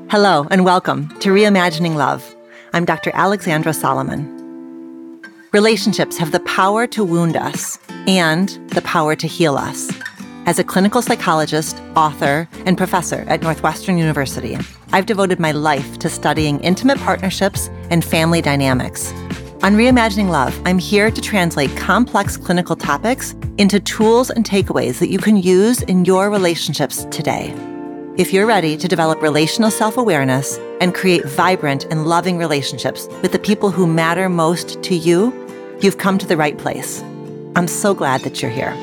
Hello and welcome to Reimagining Love. I'm Dr. Alexandra Solomon. Relationships have the power to wound us and the power to heal us. As a clinical psychologist, author, and professor at Northwestern University, I've devoted my life to studying intimate partnerships and family dynamics. On Reimagining Love, I'm here to translate complex clinical topics into tools and takeaways that you can use in your relationships today. If you're ready to develop relational self-awareness and create vibrant and loving relationships with the people who matter most to you, you've come to the right place. I'm so glad that you're here.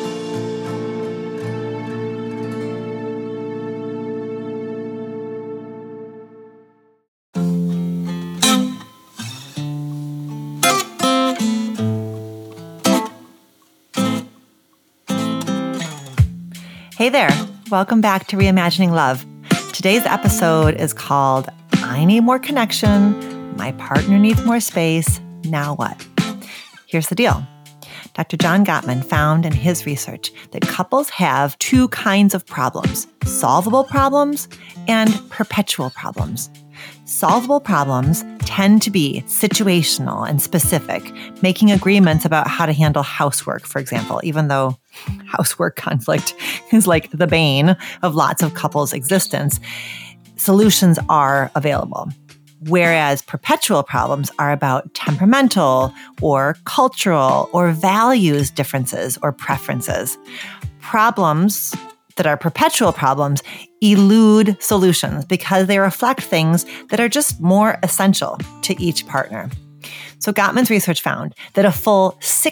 Hey there. Welcome back to Reimagining Love. Today's episode is called I Need More Connection, My Partner Needs More Space, Now What? Here's the deal. Dr. John Gottman found in his research that couples have two kinds of problems, solvable problems and perpetual problems. Solvable problems tend to be situational and specific, making agreements about how to handle housework, for example, even though housework conflict is like the bane of lots of couples' existence, solutions are available. Whereas perpetual problems are about temperamental or cultural or values differences or preferences. Problems that are perpetual problems elude solutions because they reflect things that are just more essential to each partner. So Gottman's research found that a full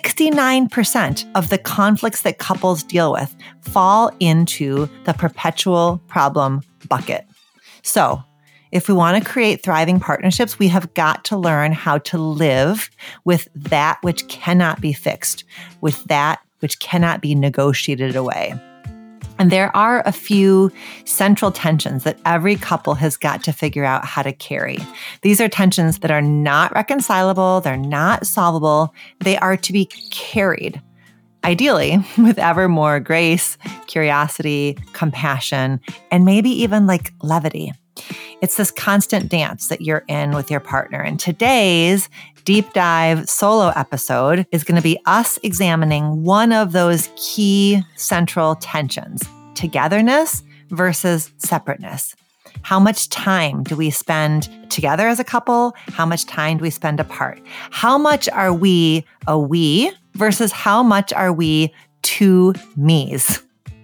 69% of the conflicts that couples deal with fall into the perpetual problem bucket. So if we want to create thriving partnerships, we have got to learn how to live with that which cannot be fixed, with that which cannot be negotiated away. And there are a few central tensions that every couple has got to figure out how to carry. These are tensions that are not reconcilable, they're not solvable, they are to be carried. Ideally, with ever more grace, curiosity, compassion, and maybe even like levity. It's this constant dance that you're in with your partner. And today's deep dive solo episode is going to be us examining one of those key central tensions, togetherness versus separateness. How much time do we spend together as a couple? How much time do we spend apart? How much are we a we versus how much are we two me's?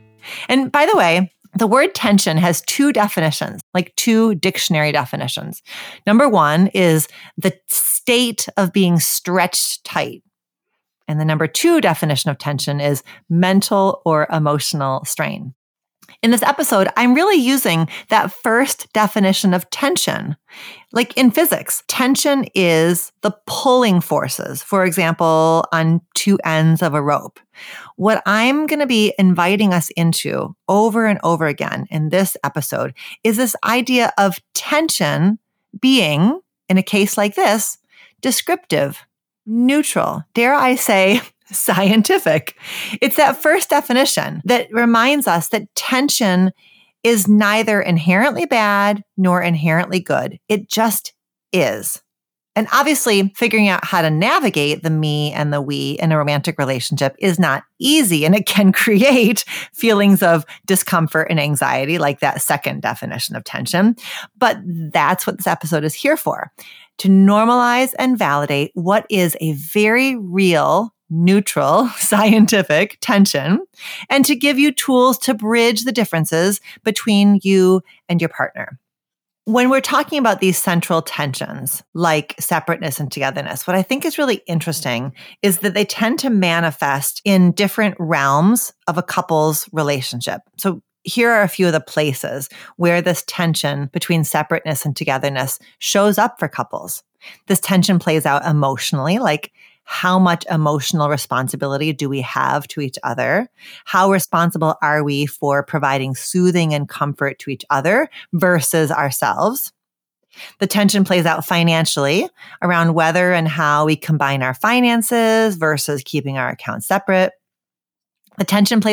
And by the way, the word tension has two definitions, like two dictionary definitions. Number one is the state of being stretched tight. And the number two definition of tension is mental or emotional strain. In this episode, I'm really using that first definition of tension. Like in physics, tension is the pulling forces, for example, on two ends of a rope. What I'm going to be inviting us into over and over again in this episode is this idea of tension being, in a case like this, descriptive, neutral, dare I say, scientific. It's that first definition that reminds us that tension is neither inherently bad nor inherently good. It just is. And obviously, figuring out how to navigate the me and the we in a romantic relationship is not easy, and it can create feelings of discomfort and anxiety, like that second definition of tension. But that's what this episode is here for, to normalize and validate what is a very real, neutral, scientific tension, and to give you tools to bridge the differences between you and your partner. When we're talking about these central tensions, like separateness and togetherness, what I think is really interesting is that they tend to manifest in different realms of a couple's relationship. So here are a few of the places where this tension between separateness and togetherness shows up for couples. This tension plays out emotionally, like how much emotional responsibility do we have to each other? How responsible are we for providing soothing and comfort to each other versus ourselves? The tension plays out financially around whether and how we combine our finances versus keeping our accounts separate. The tension plays out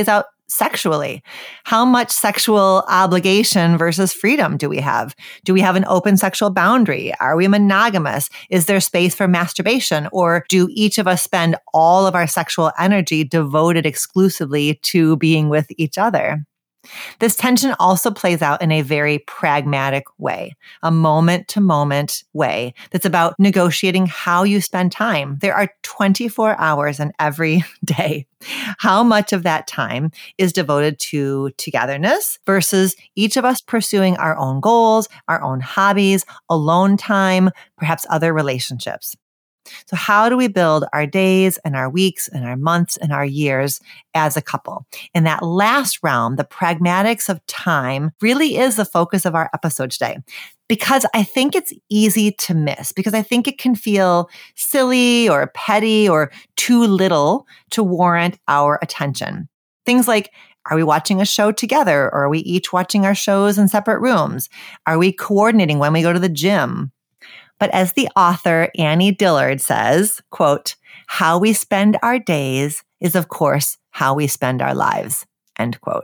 sexually? How much sexual obligation versus freedom do we have? Do we have an open sexual boundary? Are we monogamous? Is there space for masturbation? Or do each of us spend all of our sexual energy devoted exclusively to being with each other? This tension also plays out in a very pragmatic way, a moment-to-moment way that's about negotiating how you spend time. There are 24 hours in every day. How much of that time is devoted to togetherness versus each of us pursuing our own goals, our own hobbies, alone time, perhaps other relationships? So how do we build our days and our weeks and our months and our years as a couple? In that last realm, the pragmatics of time really is the focus of our episode today, because I think it's easy to miss, because I think it can feel silly or petty or too little to warrant our attention. Things like, are we watching a show together, or are we each watching our shows in separate rooms? Are we coordinating when we go to the gym? But as the author Annie Dillard says, quote, how we spend our days is, of course, how we spend our lives, end quote.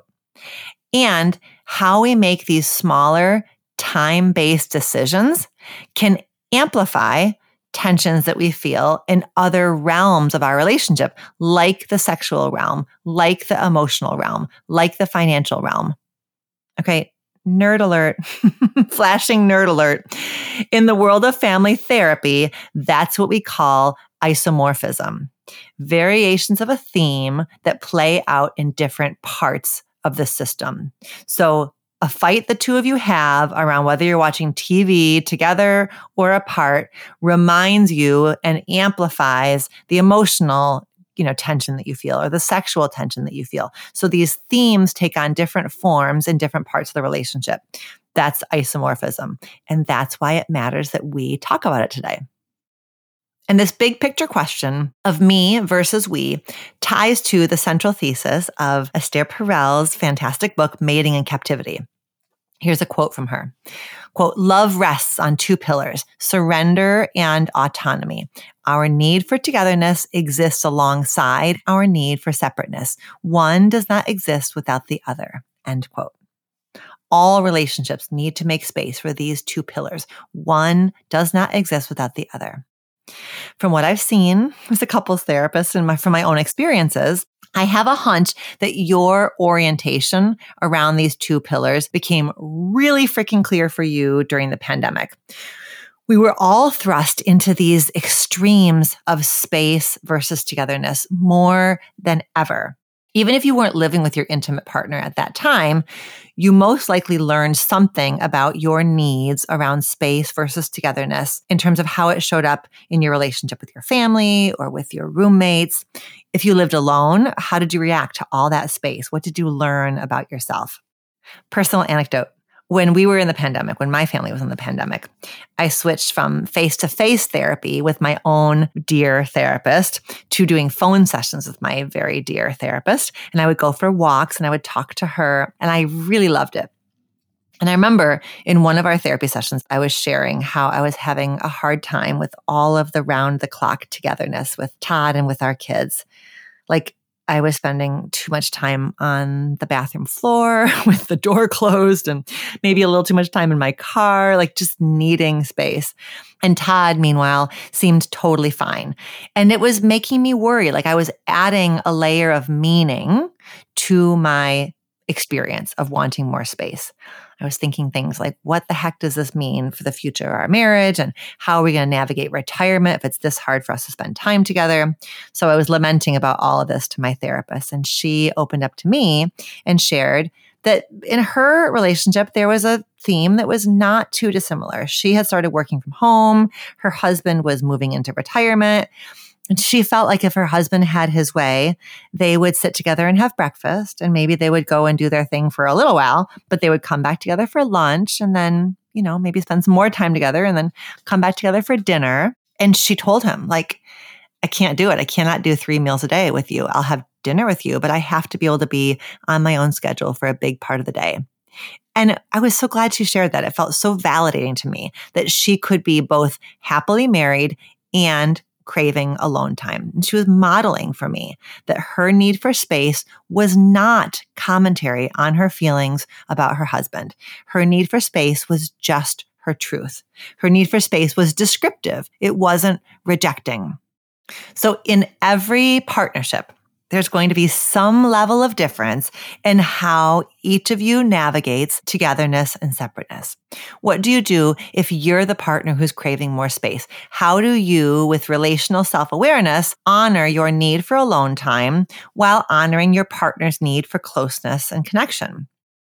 And how we make these smaller, time-based decisions can amplify tensions that we feel in other realms of our relationship, like the sexual realm, like the emotional realm, like the financial realm. Okay. Nerd alert, flashing nerd alert. In the world of family therapy, that's what we call isomorphism. Variations of a theme that play out in different parts of the system. So a fight the two of you have around whether you're watching TV together or apart reminds you and amplifies the emotional tension that you feel, or the sexual tension that you feel. So these themes take on different forms in different parts of the relationship. That's isomorphism. And that's why it matters that we talk about it today. And this big picture question of me versus we ties to the central thesis of Esther Perel's fantastic book, Mating in Captivity. Here's a quote from her. Quote, love rests on two pillars, surrender and autonomy. Our need for togetherness exists alongside our need for separateness. One does not exist without the other, end quote. All relationships need to make space for these two pillars. One does not exist without the other. From what I've seen as a couples therapist and from my own experiences, I have a hunch that your orientation around these two pillars became really freaking clear for you during the pandemic. We were all thrust into these extremes of space versus togetherness more than ever. Even if you weren't living with your intimate partner at that time, you most likely learned something about your needs around space versus togetherness in terms of how it showed up in your relationship with your family or with your roommates. If you lived alone, how did you react to all that space? What did you learn about yourself? Personal anecdote. When we were in the pandemic, when my family was in the pandemic, I switched from face-to-face therapy with my own dear therapist to doing phone sessions with my very dear therapist. And I would go for walks and I would talk to her, and I really loved it. And I remember in one of our therapy sessions, I was sharing how I was having a hard time with all of the round-the-clock togetherness with Todd and with our kids. Like, I was spending too much time on the bathroom floor with the door closed and maybe a little too much time in my car, like just needing space. And Todd, meanwhile, seemed totally fine. And it was making me worry. Like I was adding a layer of meaning to my experience of wanting more space. I was thinking things like, what the heck does this mean for the future of our marriage? And how are we going to navigate retirement if it's this hard for us to spend time together? So I was lamenting about all of this to my therapist, and she opened up to me and shared that in her relationship, there was a theme that was not too dissimilar. She had started working from home. Her husband was moving into retirement. And she felt like if her husband had his way, they would sit together and have breakfast, and maybe they would go and do their thing for a little while, but they would come back together for lunch and then, maybe spend some more time together and then come back together for dinner. And she told him, like, I can't do it. I cannot do 3 meals a day with you. I'll have dinner with you, but I have to be able to be on my own schedule for a big part of the day. And I was so glad she shared that. It felt so validating to me that she could be both happily married and craving alone time. And she was modeling for me that her need for space was not commentary on her feelings about her husband. Her need for space was just her truth. Her need for space was descriptive. It wasn't rejecting. So in every partnership, there's going to be some level of difference in how each of you navigates togetherness and separateness. What do you do if you're the partner who's craving more space? How do you, with relational self-awareness, honor your need for alone time while honoring your partner's need for closeness and connection?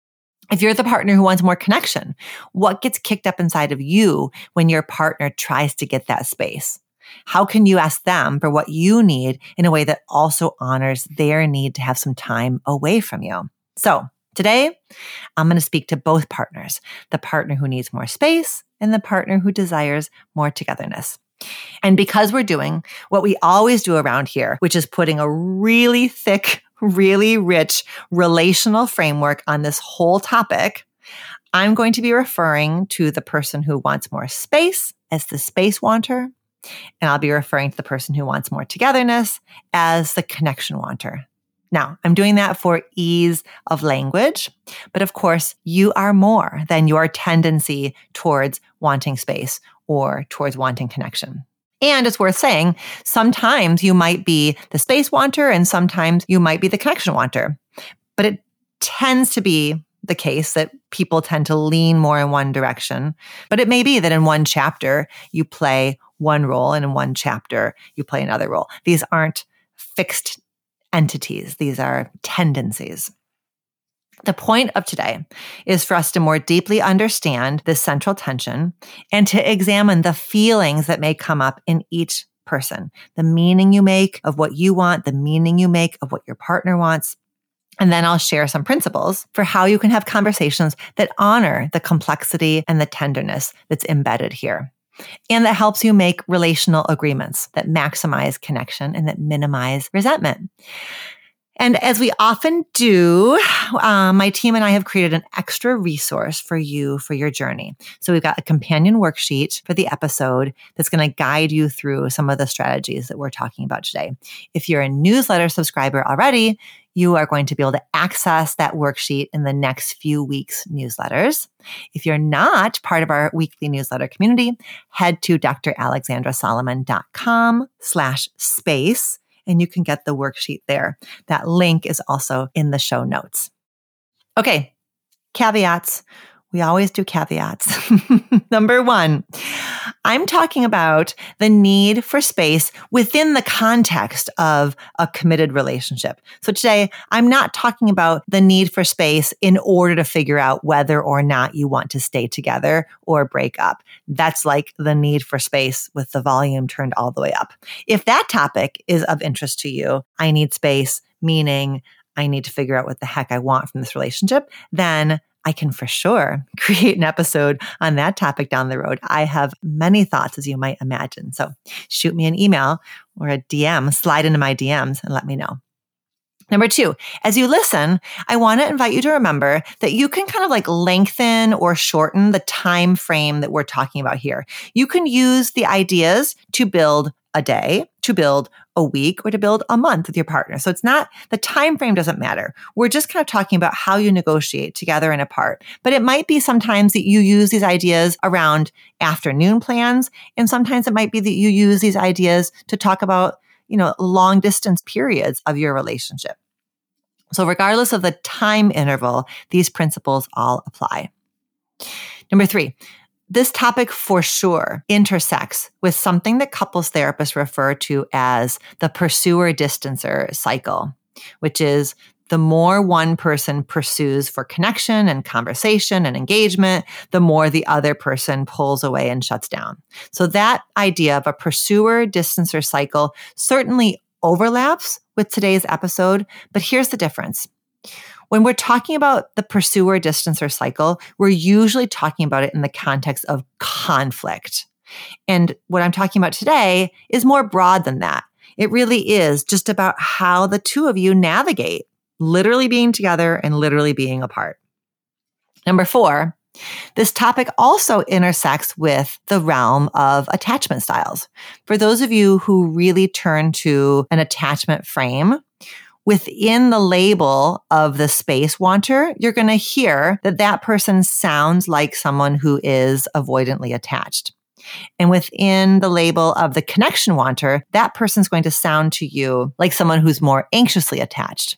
If you're the partner who wants more connection, what gets kicked up inside of you when your partner tries to get that space? How can you ask them for what you need in a way that also honors their need to have some time away from you? So today, I'm going to speak to both partners, the partner who needs more space and the partner who desires more togetherness. And because we're doing what we always do around here, which is putting a really thick, really rich relational framework on this whole topic, I'm going to be referring to the person who wants more space as the space wanter. And I'll be referring to the person who wants more togetherness as the connection wanter. Now, I'm doing that for ease of language, but of course, you are more than your tendency towards wanting space or towards wanting connection. And it's worth saying, sometimes you might be the space wanter and sometimes you might be the connection wanter. But it tends to be the case that people tend to lean more in one direction. But it may be that in one chapter, you play one role and in one chapter, you play another role. These aren't fixed entities. These are tendencies. The point of today is for us to more deeply understand this central tension and to examine the feelings that may come up in each person, the meaning you make of what you want, the meaning you make of what your partner wants. And then I'll share some principles for how you can have conversations that honor the complexity and the tenderness that's embedded here. And that helps you make relational agreements that maximize connection and that minimize resentment. And as we often do, my team and I have created an extra resource for you for your journey. So we've got a companion worksheet for the episode that's going to guide you through some of the strategies that we're talking about today. If you're a newsletter subscriber already, you are going to be able to access that worksheet in the next few weeks' newsletters. If you're not part of our weekly newsletter community, head to dralexandrasolomon.com/space. And you can get the worksheet there. That link is also in the show notes. Okay, caveats. We always do caveats. Number one, I'm talking about the need for space within the context of a committed relationship. So today, I'm not talking about the need for space in order to figure out whether or not you want to stay together or break up. That's like the need for space with the volume turned all the way up. If that topic is of interest to you, I need space, meaning I need to figure out what the heck I want from this relationship, then I can for sure create an episode on that topic down the road. I have many thoughts, as you might imagine. So shoot me an email or a DM, slide into my DMs and let me know. Number two, as you listen, I want to invite you to remember that you can kind of like lengthen or shorten the time frame that we're talking about here. You can use the ideas to build a day, to build a week, or to build a month with your partner. So it's not, the time frame doesn't matter. We're just kind of talking about how you negotiate together and apart. But it might be sometimes that you use these ideas around afternoon plans. And sometimes it might be that you use these ideas to talk about, long distance periods of your relationship. So regardless of the time interval, these principles all apply. Number three, this topic for sure intersects with something that couples therapists refer to as the pursuer-distancer cycle, which is the more one person pursues for connection and conversation and engagement, the more the other person pulls away and shuts down. So that idea of a pursuer-distancer cycle certainly overlaps with today's episode, but here's the difference. When we're talking about the pursuer-distancer cycle, we're usually talking about it in the context of conflict. And what I'm talking about today is more broad than that. It really is just about how the two of you navigate literally being together and literally being apart. Number four, This topic also intersects with the realm of attachment styles. For those of you who really turn to an attachment frame, within the label of the space wanter, you're going to hear that that person sounds like someone who is avoidantly attached. And within the label of the connection wanter, that person's going to sound to you like someone who's more anxiously attached.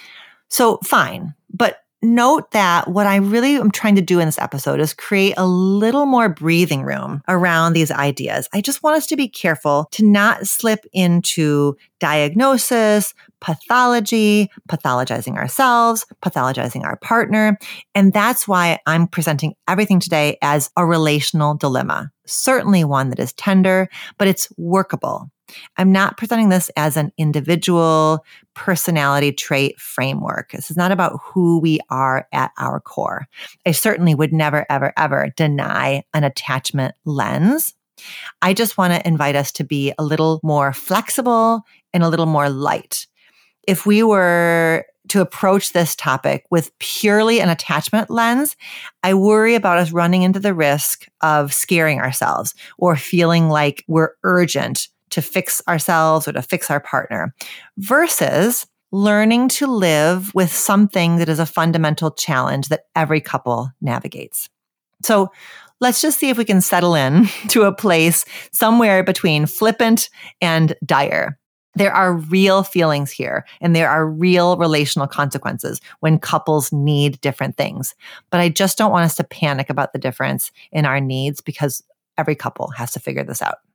So fine, but note that what I really am trying to do in this episode is create a little more breathing room around these ideas. I just want us to be careful to not slip into diagnosis, pathology, pathologizing ourselves, pathologizing our partner. And that's why I'm presenting everything today as a relational dilemma. Certainly one that is tender, but it's workable. I'm not presenting this as an individual personality trait framework. This is not about who we are at our core. I certainly would never, ever, ever deny an attachment lens. I just want to invite us to be a little more flexible and a little more light. If we were to approach this topic with purely an attachment lens, I worry about us running into the risk of scaring ourselves or feeling like we're urgent to fix ourselves or to fix our partner, versus learning to live with something that is a fundamental challenge that every couple navigates. So let's just see if we can settle in to a place somewhere between flippant and dire. There are real feelings here, and there are real relational consequences when couples need different things. But I just don't want us to panic about the difference in our needs, because every couple has to figure this out.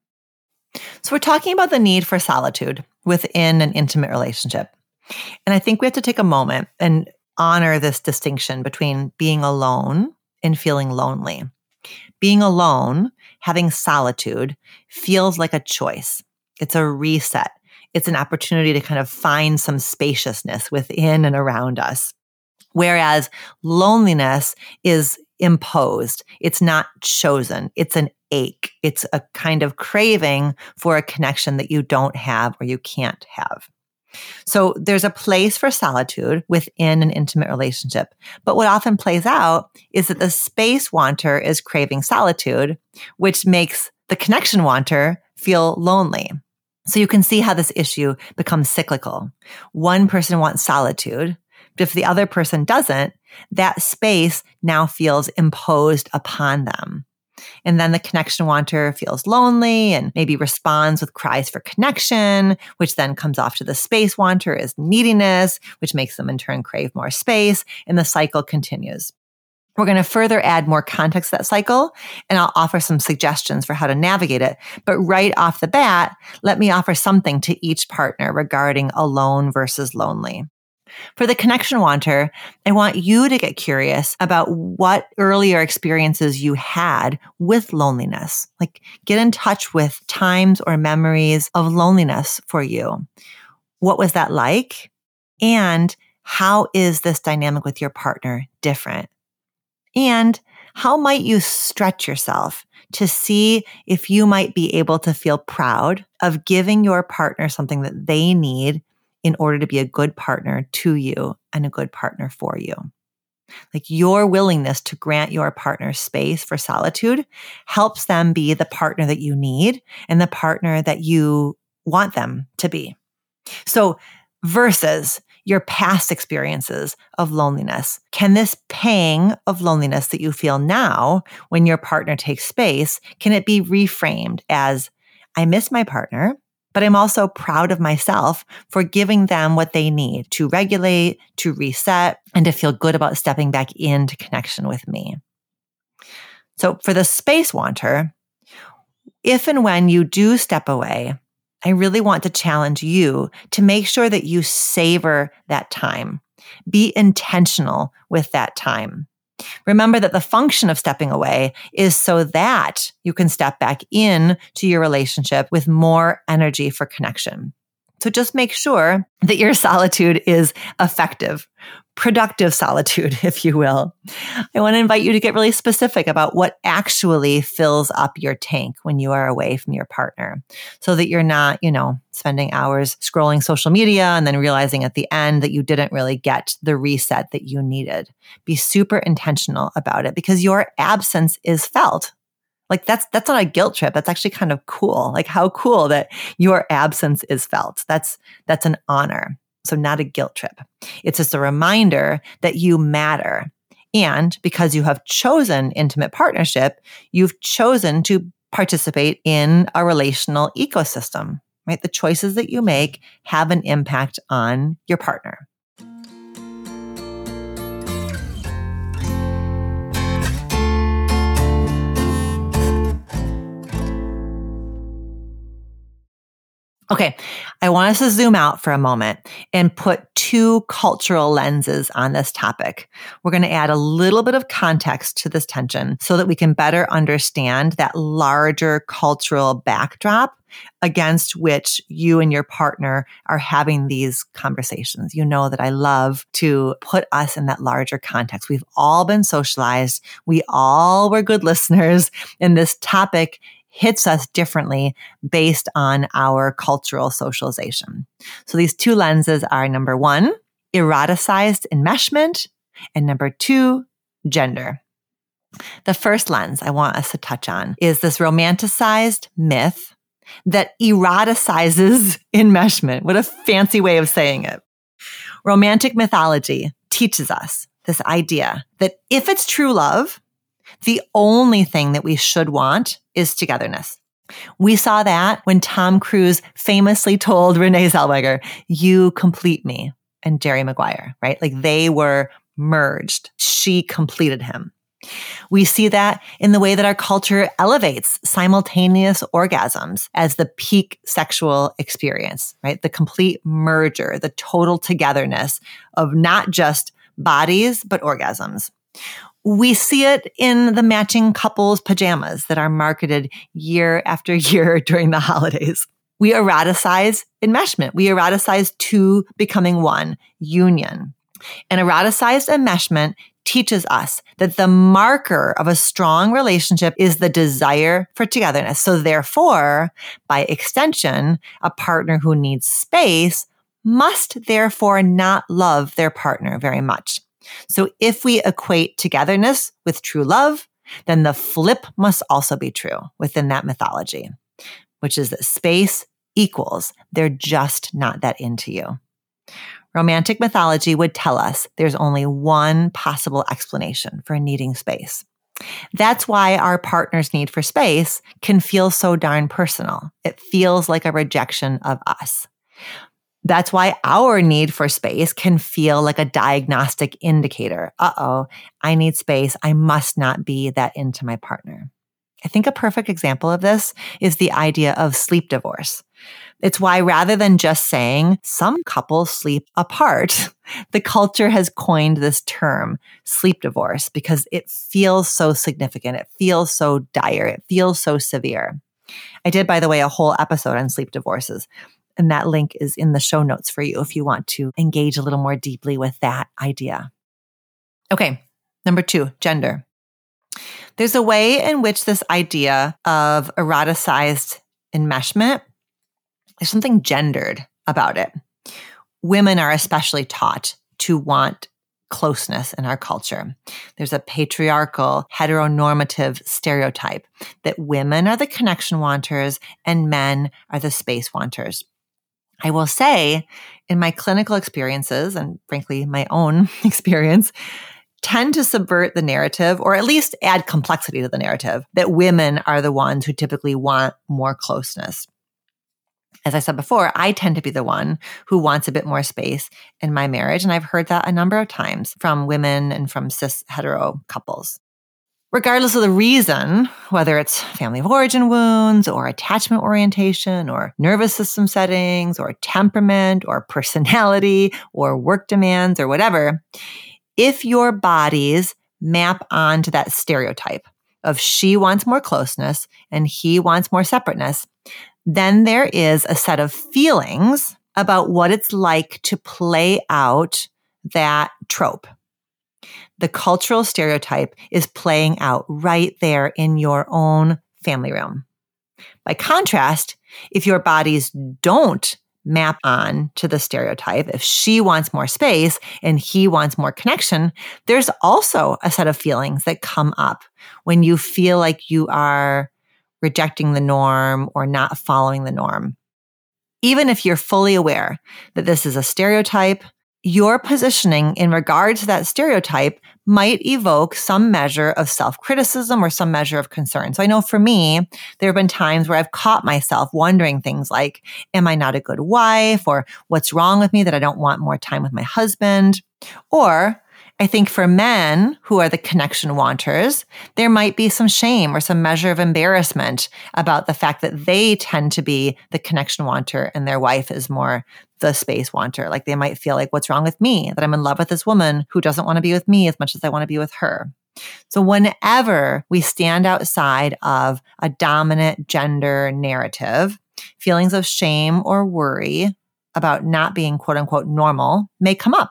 So we're talking about the need for solitude within an intimate relationship. And I think we have to take a moment and honor this distinction between being alone and feeling lonely. Being alone, having solitude, feels like a choice. It's a reset. It's an opportunity to kind of find some spaciousness within and around us. Whereas loneliness is imposed. It's not chosen. It's an ache. It's a kind of craving for a connection that you don't have or you can't have. So there's a place for solitude within an intimate relationship. But what often plays out is that the space wanter is craving solitude, which makes the connection wanter feel lonely. So you can see how this issue becomes cyclical. One person wants solitude, but if the other person doesn't, that space now feels imposed upon them. And then the connection wanter feels lonely and maybe responds with cries for connection, which then comes off to the space wanter as neediness, which makes them in turn crave more space, and the cycle continues. We're going to further add more context to that cycle, and I'll offer some suggestions for how to navigate it. But right off the bat, let me offer something to each partner regarding alone versus lonely. For the connection wanter, I want you to get curious about what earlier experiences you had with loneliness. Like, get in touch with times or memories of loneliness for you. What was that like? And how is this dynamic with your partner different? And how might you stretch yourself to see if you might be able to feel proud of giving your partner something that they need in order to be a good partner to you and a good partner for you? Like, your willingness to grant your partner space for solitude helps them be the partner that you need and the partner that you want them to be. So versus your past experiences of loneliness, can this pang of loneliness that you feel now when your partner takes space, can it be reframed as, I miss my partner, but I'm also proud of myself for giving them what they need to regulate, to reset, and to feel good about stepping back into connection with me. So for the space wanter, if and when you do step away, I really want to challenge you to make sure that you savor that time. Be intentional with that time. Remember that the function of stepping away is so that you can step back in to your relationship with more energy for connection. So just make sure that your solitude is effective, productive solitude, if you will. I want to invite you to get really specific about what actually fills up your tank when you are away from your partner, so that you're not, spending hours scrolling social media and then realizing at the end that you didn't really get the reset that you needed. Be super intentional about it, because your absence is felt. Like that's not a guilt trip. That's actually kind of cool. Like, how cool that your absence is felt. That's an honor. So not a guilt trip. It's just a reminder that you matter. And because you have chosen intimate partnership, you've chosen to participate in a relational ecosystem, right? The choices that you make have an impact on your partner. Okay, I want us to zoom out for a moment and put two cultural lenses on this topic. We're going to add a little bit of context to this tension so that we can better understand that larger cultural backdrop against which you and your partner are having these conversations. You know that I love to put us in that larger context. We've all been socialized. We all were good listeners, and this topic hits us differently based on our cultural socialization. So these two lenses are, number one, eroticized enmeshment, and number two, gender. The first lens I want us to touch on is this romanticized myth that eroticizes enmeshment. What a fancy way of saying it. Romantic mythology teaches us this idea that if it's true love, the only thing that we should want is togetherness. We saw that when Tom Cruise famously told Renee Zellweger, "You complete me," and Jerry Maguire, right? Like they were merged. She completed him. We see that in the way that our culture elevates simultaneous orgasms as the peak sexual experience, right? The complete merger, the total togetherness of not just bodies, but orgasms. We see it in the matching couples pajamas that are marketed year after year during the holidays. We eroticize enmeshment. We eroticize two becoming one, union. And eroticized enmeshment teaches us that the marker of a strong relationship is the desire for togetherness. So therefore, by extension, a partner who needs space must therefore not love their partner very much. So if we equate togetherness with true love, then the flip must also be true within that mythology, which is that space equals they're just not that into you. Romantic mythology would tell us there's only one possible explanation for needing space. That's why our partner's need for space can feel so darn personal. It feels like a rejection of us. That's why our need for space can feel like a diagnostic indicator. I need space. I must not be that into my partner. I think a perfect example of this is the idea of sleep divorce. It's why rather than just saying some couples sleep apart, the culture has coined this term, sleep divorce, because it feels so significant. It feels so dire. It feels so severe. I did, by the way, a whole episode on sleep divorces. And that link is in the show notes for you if you want to engage a little more deeply with that idea. Okay, number two, gender. There's a way in which this idea of eroticized enmeshment, there's something gendered about it. Women are especially taught to want closeness in our culture. There's a patriarchal, heteronormative stereotype that women are the connection wanters and men are the space wanters. I will say, in my clinical experiences, and frankly, my own experience, tend to subvert the narrative, or at least add complexity to the narrative, that women are the ones who typically want more closeness. As I said before, I tend to be the one who wants a bit more space in my marriage, and I've heard that a number of times from women and from cis hetero couples. Regardless of the reason, whether it's family of origin wounds or attachment orientation or nervous system settings or temperament or personality or work demands or whatever, if your bodies map onto that stereotype of she wants more closeness and he wants more separateness, then there is a set of feelings about what it's like to play out that trope. The cultural stereotype is playing out right there in your own family room. By contrast, if your bodies don't map on to the stereotype, if she wants more space and he wants more connection, there's also a set of feelings that come up when you feel like you are rejecting the norm or not following the norm. Even if you're fully aware that this is a stereotype, your positioning in regard to that stereotype might evoke some measure of self-criticism or some measure of concern. So I know for me, there have been times where I've caught myself wondering things like, am I not a good wife? Or what's wrong with me that I don't want more time with my husband? Or I think for men who are the connection wanters, there might be some shame or some measure of embarrassment about the fact that they tend to be the connection wanter and their wife is more the space wanter. Like they might feel like, what's wrong with me? That I'm in love with this woman who doesn't want to be with me as much as I want to be with her. So whenever we stand outside of a dominant gender narrative, feelings of shame or worry about not being quote unquote normal may come up.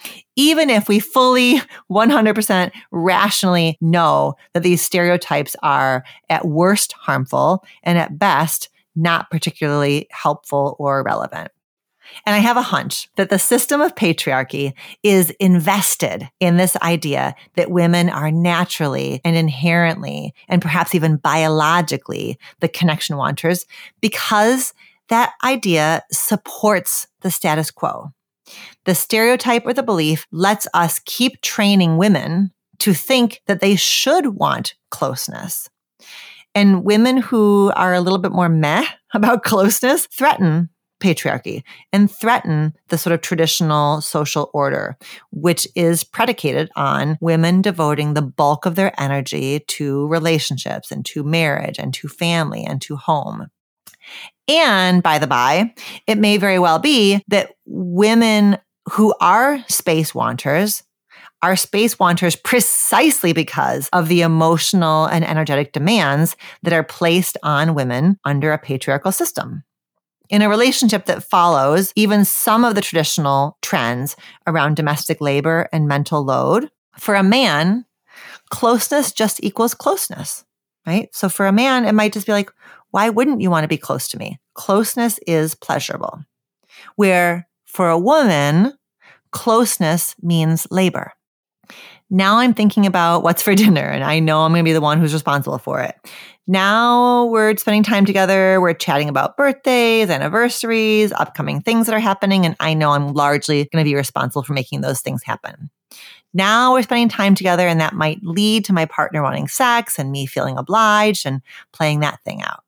Even if we fully 100% rationally know that these stereotypes are at worst harmful and at best not particularly helpful or relevant. And I have a hunch that the system of patriarchy is invested in this idea that women are naturally and inherently and perhaps even biologically the connection wanters because that idea supports the status quo. The stereotype or the belief lets us keep training women to think that they should want closeness. And women who are a little bit more meh about closeness threaten patriarchy and threaten the sort of traditional social order, which is predicated on women devoting the bulk of their energy to relationships and to marriage and to family and to home. And by the by, it may very well be that women who are space wanters are space wanters precisely because of the emotional and energetic demands that are placed on women under a patriarchal system. In a relationship that follows even some of the traditional trends around domestic labor and mental load, for a man, closeness just equals closeness, right? So for a man, it might just be like, why wouldn't you want to be close to me? Closeness is pleasurable. Where for a woman, closeness means labor. Now I'm thinking about what's for dinner, and I know I'm going to be the one who's responsible for it. Now we're spending time together. We're chatting about birthdays, anniversaries, upcoming things that are happening, and I know I'm largely going to be responsible for making those things happen. Now we're spending time together, and that might lead to my partner wanting sex and me feeling obliged and playing that thing out.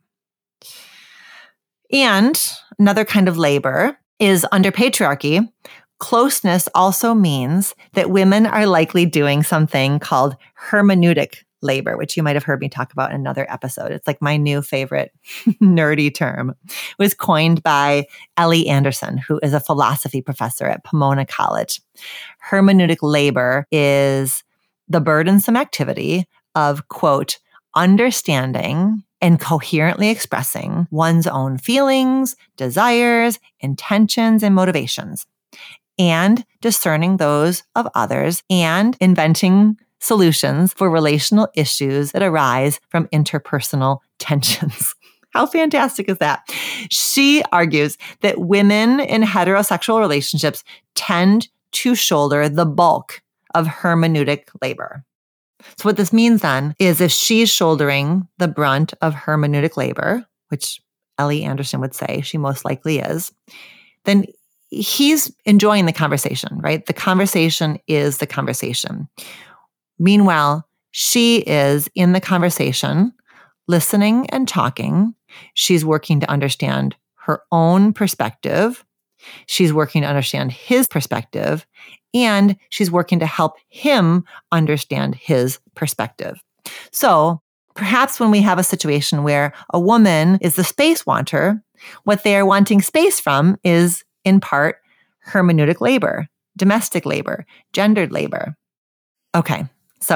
And another kind of labor is under patriarchy. Closeness also means that women are likely doing something called hermeneutic labor, which you might have heard me talk about in another episode. It's like my new favorite nerdy term. It was coined by Ellie Anderson, who is a philosophy professor at Pomona College. Hermeneutic labor is the burdensome activity of, quote, understanding and coherently expressing one's own feelings, desires, intentions, and motivations, and discerning those of others and inventing solutions for relational issues that arise from interpersonal tensions. How fantastic is that? She argues that women in heterosexual relationships tend to shoulder the bulk of hermeneutic labor. So what this means then is if she's shouldering the brunt of hermeneutic labor, which Ellie Anderson would say she most likely is, then he's enjoying the conversation, right? The conversation is the conversation. Meanwhile, she is in the conversation, listening and talking. She's working to understand her own perspective. She's working to understand his perspective, and she's working to help him understand his perspective. So perhaps when we have a situation where a woman is the space wanter, what they are wanting space from is, in part, hermeneutic labor, domestic labor, gendered labor. Okay, so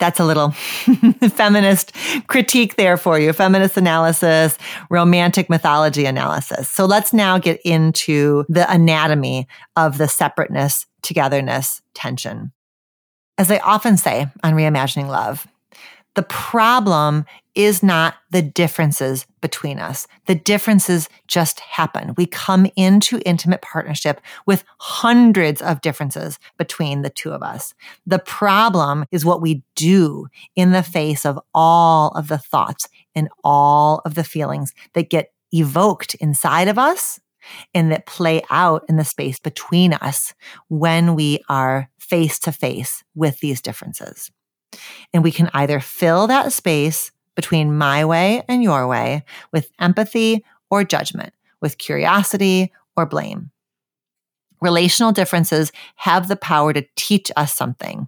That's a little feminist critique there for you, feminist analysis, romantic mythology analysis. So let's now get into the anatomy of the separateness, togetherness tension. As I often say on Reimagining Love, the problem is not the differences between us. The differences just happen. We come into intimate partnership with hundreds of differences between the two of us. The problem is what we do in the face of all of the thoughts and all of the feelings that get evoked inside of us and that play out in the space between us when we are face to face with these differences. And we can either fill that space between my way and your way with empathy or judgment, with curiosity or blame. Relational differences have the power to teach us something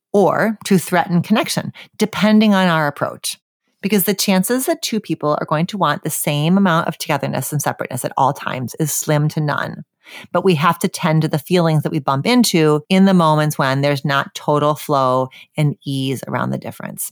or to threaten connection, depending on our approach. Because the chances that two people are going to want the same amount of togetherness and separateness at all times is slim to none. But we have to tend to the feelings that we bump into in the moments when there's not total flow and ease around the difference.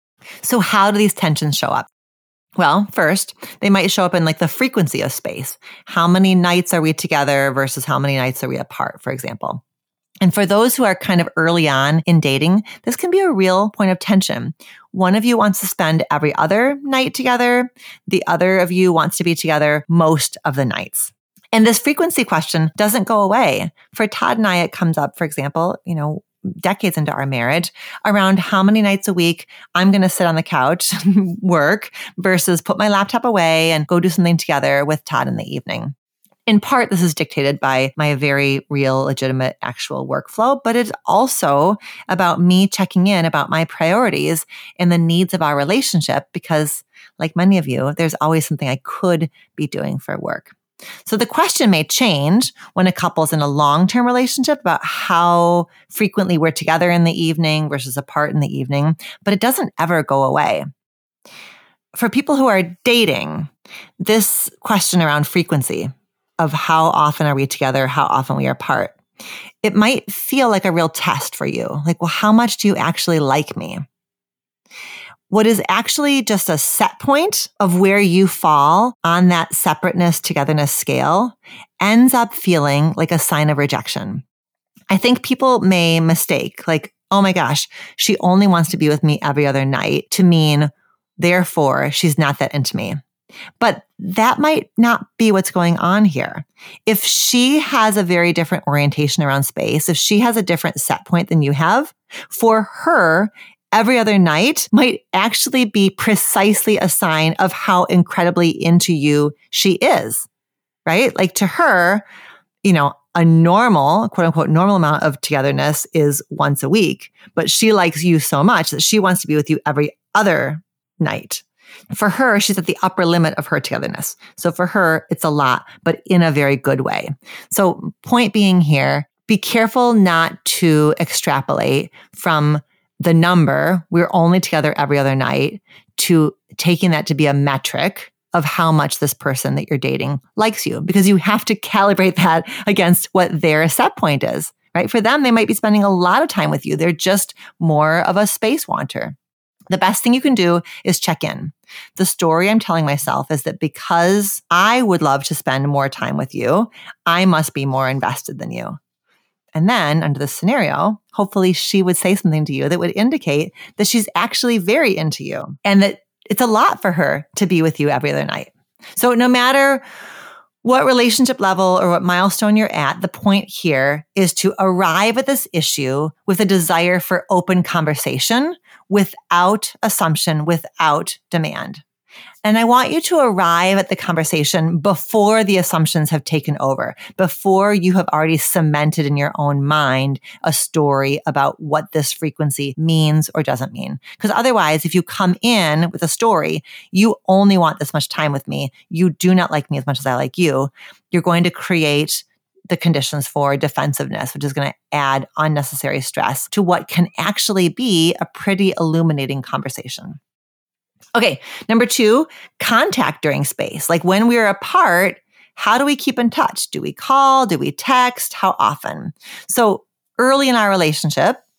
So how do these tensions show up? Well, first, they might show up in like the frequency of space. How many nights are we together versus how many nights are we apart, for example? And for those who are kind of early on in dating, this can be a real point of tension. One of you wants to spend every other night together. The other of you wants to be together most of the nights. And this frequency question doesn't go away. For Todd and I, it comes up, for example, decades into our marriage, around how many nights a week I'm going to sit on the couch, work, versus put my laptop away and go do something together with Todd in the evening. In part, this is dictated by my very real, legitimate, actual workflow, but it's also about me checking in about my priorities and the needs of our relationship because, like many of you, there's always something I could be doing for work. So the question may change when a couple's in a long-term relationship about how frequently we're together in the evening versus apart in the evening, but it doesn't ever go away. For people who are dating, this question around frequency of how often are we together, how often we are apart, it might feel like a real test for you. Like, well, how much do you actually like me? What is actually just a set point of where you fall on that separateness, togetherness scale ends up feeling like a sign of rejection. I think people may mistake, like, oh my gosh, she only wants to be with me every other night to mean, therefore, she's not that into me. But that might not be what's going on here. If she has a very different orientation around space, if she has a different set point than you have, for her, every other night might actually be precisely a sign of how incredibly into you she is, right? Like to her, a normal, quote unquote, normal amount of togetherness is once a week, but she likes you so much that she wants to be with you every other night. For her, she's at the upper limit of her togetherness. So for her, it's a lot, but in a very good way. So point being here, be careful not to extrapolate from the number, we're only together every other night, to taking that to be a metric of how much this person that you're dating likes you, because you have to calibrate that against what their set point is, right? For them, they might be spending a lot of time with you. They're just more of a space wanter. The best thing you can do is check in. The story I'm telling myself is that because I would love to spend more time with you, I must be more invested than you. And then under this scenario, hopefully she would say something to you that would indicate that she's actually very into you and that it's a lot for her to be with you every other night. So no matter what relationship level or what milestone you're at, the point here is to arrive at this issue with a desire for open conversation without assumption, without demand. And I want you to arrive at the conversation before the assumptions have taken over, before you have already cemented in your own mind a story about what this frequency means or doesn't mean. Because otherwise, if you come in with a story, you only want this much time with me, you do not like me as much as I like you, you're going to create the conditions for defensiveness, which is going to add unnecessary stress to what can actually be a pretty illuminating conversation. Okay, number 2, contact during space. Like when we're apart, how do we keep in touch? Do we call? Do we text? How often? So early in our relationship,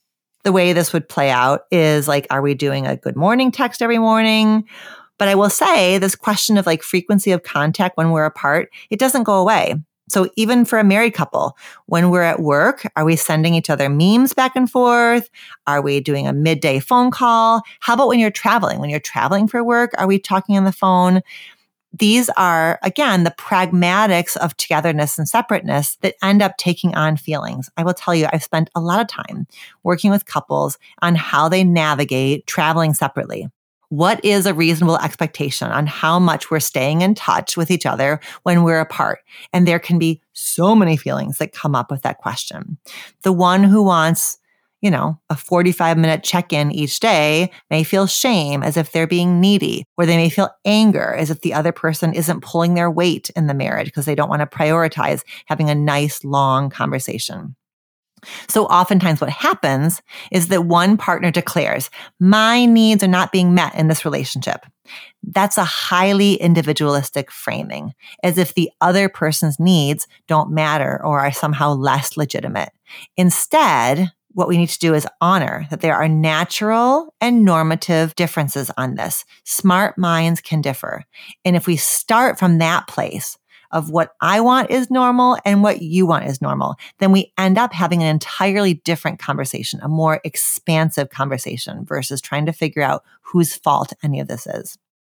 the way this would play out is like, are we doing a good morning text every morning? But I will say this question of like frequency of contact when we're apart, it doesn't go away. So even for a married couple, when we're at work, are we sending each other memes back and forth? Are we doing a midday phone call? How about when you're traveling? When you're traveling for work, are we talking on the phone? These are, again, the pragmatics of togetherness and separateness that end up taking on feelings. I will tell you, I've spent a lot of time working with couples on how they navigate traveling separately. What is a reasonable expectation on how much we're staying in touch with each other when we're apart? And there can be so many feelings that come up with that question. The one who wants, a 45-minute check-in each day may feel shame as if they're being needy, or they may feel anger as if the other person isn't pulling their weight in the marriage because they don't want to prioritize having a nice, long conversation. So oftentimes what happens is that one partner declares, my needs are not being met in this relationship. That's a highly individualistic framing, as if the other person's needs don't matter or are somehow less legitimate. Instead, what we need to do is honor that there are natural and normative differences on this. Smart minds can differ. And if we start from that place of what I want is normal and what you want is normal, then we end up having an entirely different conversation, a more expansive conversation versus trying to figure out whose fault any of this is.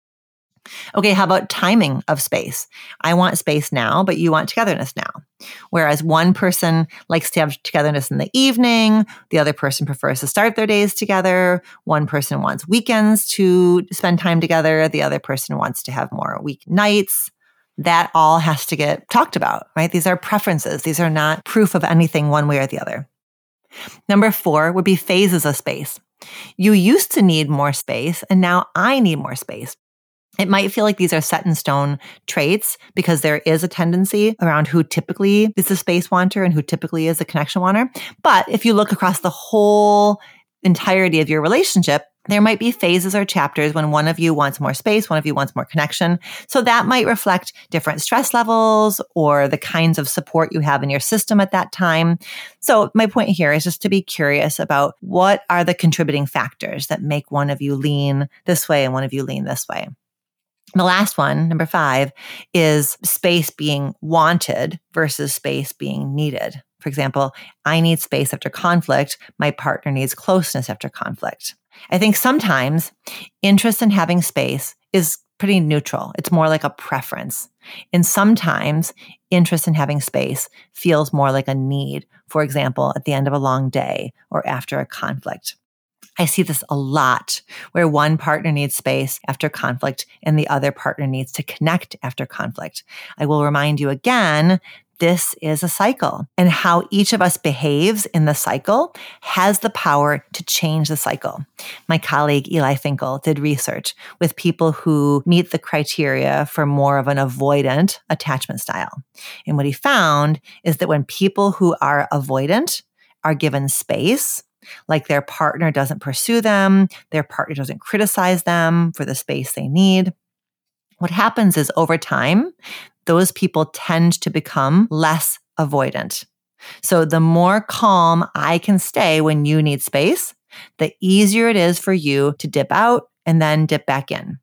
Okay, how about timing of space? I want space now, but you want togetherness now. Whereas one person likes to have togetherness in the evening, the other person prefers to start their days together. One person wants weekends to spend time together. The other person wants to have more weeknights. That all has to get talked about, right? These are preferences. These are not proof of anything one way or the other. Number 4 would be phases of space. You used to need more space, and now I need more space. It might feel like these are set in stone traits because there is a tendency around who typically is the space wanter and who typically is the connection wanter. But if you look across the whole entirety of your relationship, there might be phases or chapters when one of you wants more space, one of you wants more connection. So that might reflect different stress levels or the kinds of support you have in your system at that time. So my point here is just to be curious about what are the contributing factors that make one of you lean this way and one of you lean this way. The last one, number 5, is space being wanted versus space being needed. For example, I need space after conflict. My partner needs closeness after conflict. I think sometimes interest in having space is pretty neutral. It's more like a preference. And sometimes interest in having space feels more like a need. For example, at the end of a long day or after a conflict. I see this a lot where one partner needs space after conflict and the other partner needs to connect after conflict. I will remind you again, this is a cycle, and how each of us behaves in the cycle has the power to change the cycle. My colleague Eli Finkel did research with people who meet the criteria for more of an avoidant attachment style. And what he found is that when people who are avoidant are given space, like their partner doesn't pursue them, their partner doesn't criticize them for the space they need, what happens is over time, those people tend to become less avoidant. So the more calm I can stay when you need space, the easier it is for you to dip out and then dip back in.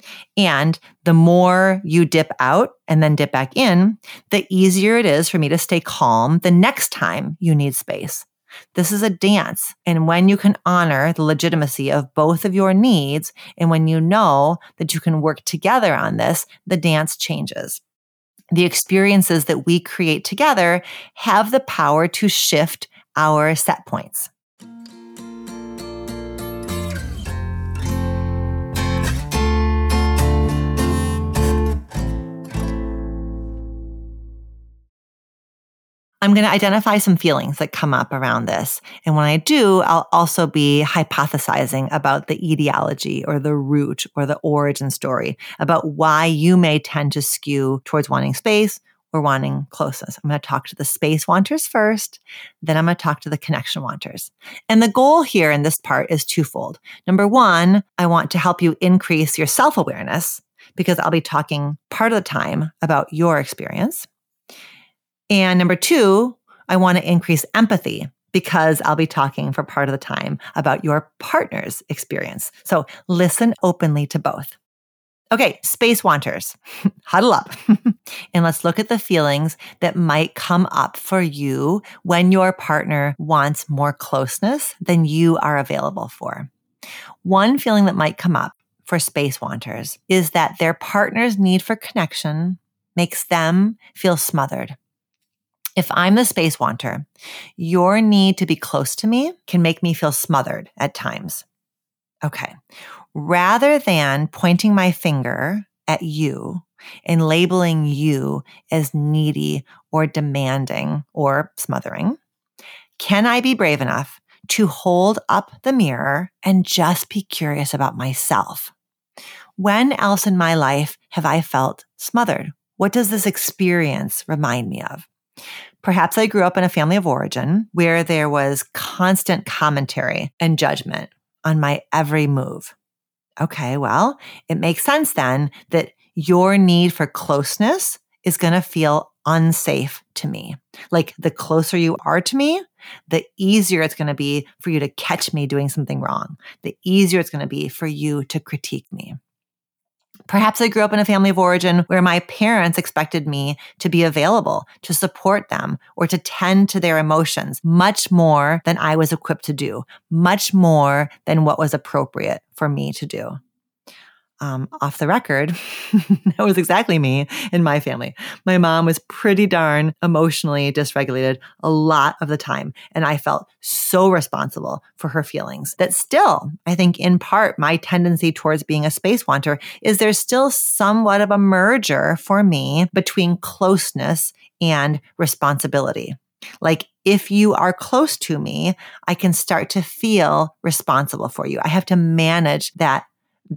And the more you dip out and then dip back in, the easier it is for me to stay calm the next time you need space. This is a dance. And when you can honor the legitimacy of both of your needs, and when you know that you can work together on this, the dance changes. The experiences that we create together have the power to shift our set points. I'm going to identify some feelings that come up around this. And when I do, I'll also be hypothesizing about the etiology or the root or the origin story about why you may tend to skew towards wanting space or wanting closeness. I'm going to talk to the space wanters first, then I'm going to talk to the connection wanters. And the goal here in this part is twofold. Number 1, I want to help you increase your self-awareness because I'll be talking part of the time about your experience. And number 2, I want to increase empathy because I'll be talking for part of the time about your partner's experience. So listen openly to both. Okay, space wanters, huddle up and let's look at the feelings that might come up for you when your partner wants more closeness than you are available for. One feeling that might come up for space wanters is that their partner's need for connection makes them feel smothered. If I'm the space wanter, your need to be close to me can make me feel smothered at times. Okay. Rather than pointing my finger at you and labeling you as needy or demanding or smothering, can I be brave enough to hold up the mirror and just be curious about myself? When else in my life have I felt smothered? What does this experience remind me of? Perhaps I grew up in a family of origin where there was constant commentary and judgment on my every move. Okay, well, it makes sense then that your need for closeness is going to feel unsafe to me. Like the closer you are to me, the easier it's going to be for you to catch me doing something wrong. The easier it's going to be for you to critique me. Perhaps I grew up in a family of origin where my parents expected me to be available, to support them, or to tend to their emotions much more than I was equipped to do, much more than what was appropriate for me to do. Off the record, that was exactly me in my family. My mom was pretty darn emotionally dysregulated a lot of the time, and I felt so responsible for her feelings that still, I think in part, my tendency towards being a space wanter is there's still somewhat of a merger for me between closeness and responsibility. Like if you are close to me, I can start to feel responsible for you. I have to manage that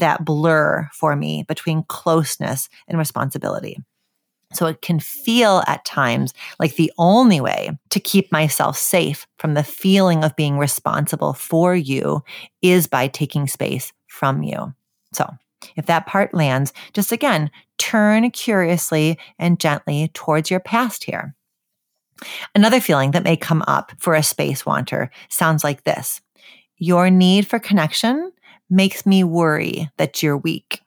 blur for me between closeness and responsibility. So it can feel at times like the only way to keep myself safe from the feeling of being responsible for you is by taking space from you. So if that part lands, just again, turn curiously and gently towards your past here. Another feeling that may come up for a space wanter sounds like this. Your need for connection makes me worry that you're weak.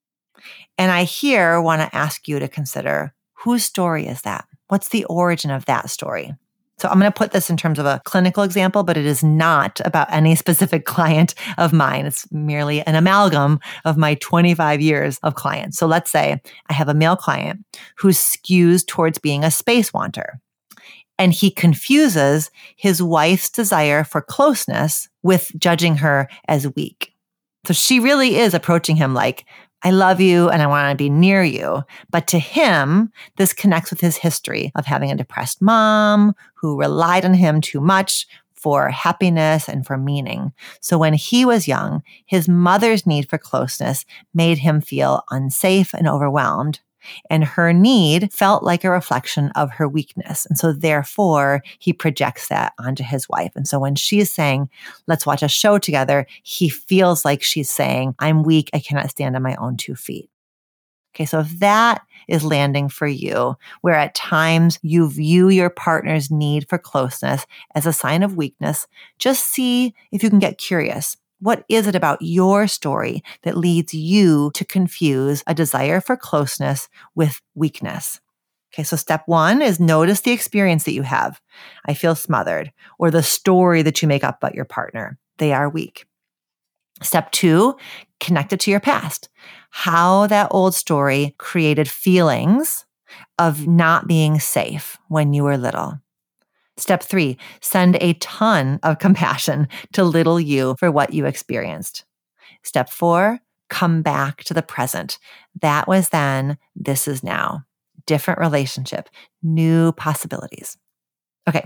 And I here want to ask you to consider, whose story is that? What's the origin of that story? So I'm going to put this in terms of a clinical example, but it is not about any specific client of mine. It's merely an amalgam of my 25 years of clients. So let's say I have a male client who skews towards being a space wanter. And he confuses his wife's desire for closeness with judging her as weak. So she really is approaching him like, I love you and I want to be near you. But to him, this connects with his history of having a depressed mom who relied on him too much for happiness and for meaning. So when he was young, his mother's need for closeness made him feel unsafe and overwhelmed. And her need felt like a reflection of her weakness. And so therefore, he projects that onto his wife. And so when she's saying, let's watch a show together, he feels like she's saying, I'm weak. I cannot stand on my own 2 feet. Okay, so if that is landing for you, where at times you view your partner's need for closeness as a sign of weakness, just see if you can get curious. What is it about your story that leads you to confuse a desire for closeness with weakness? Okay, so step 1 is notice the experience that you have. I feel smothered, or the story that you make up about your partner. They are weak. Step 2, connect it to your past. How that old story created feelings of not being safe when you were little. Step 3, send a ton of compassion to little you for what you experienced. Step 4, come back to the present. That was then, this is now. Different relationship, new possibilities. Okay.